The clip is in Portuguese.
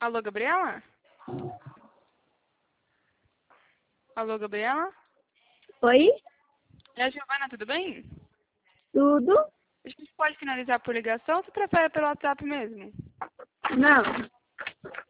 Alô, Gabriela? Alô, Gabriela? Oi? É a Giovana, tudo bem? Tudo? A gente pode finalizar por ligação ou você prefere pelo WhatsApp mesmo? Não.